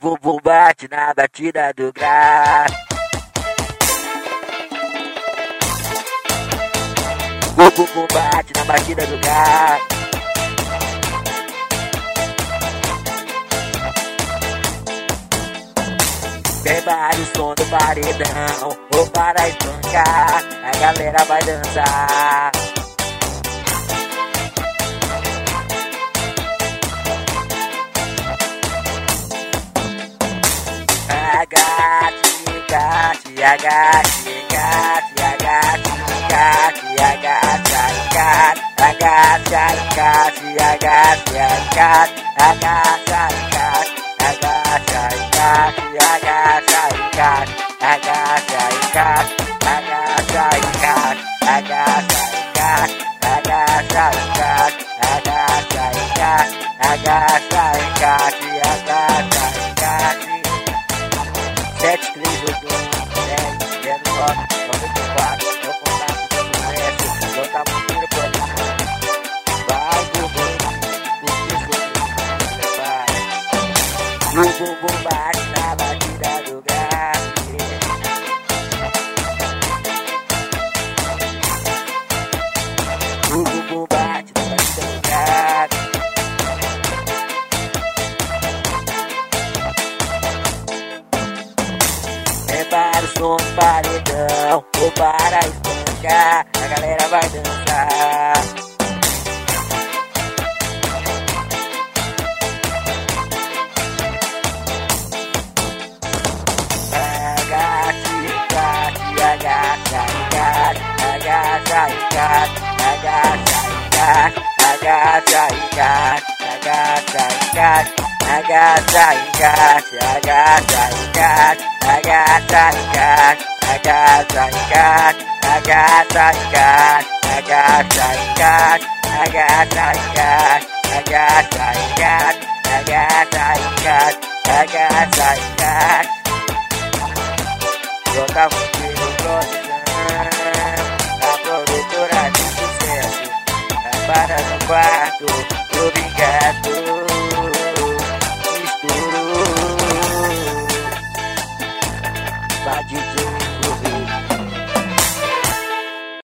bumbum bate na batida do grave. O bumbum bate na batida do grave. Prepare o som do paredão, ou para espancar, a galera vai dançar. Agache, agache, agache, agache, agache, agache, agache, agache, agache, agache, agache, agache, Sete, três, oito, 10, 0, 9, 94, é o contato do sucesso, eu tava muito por ali. Vai, bumbum, porque sou vai. O bumbum bate na batida do grave. O bumbum bate na batida do grave. Prepara o som do paredão, ou para espancar, a galera vai dançar. Agache, agache, agache, agache, agache, agache, agache, agache, agache, eu tava contigo, produção, a produtora de sucesso, para no quarto, obrigado.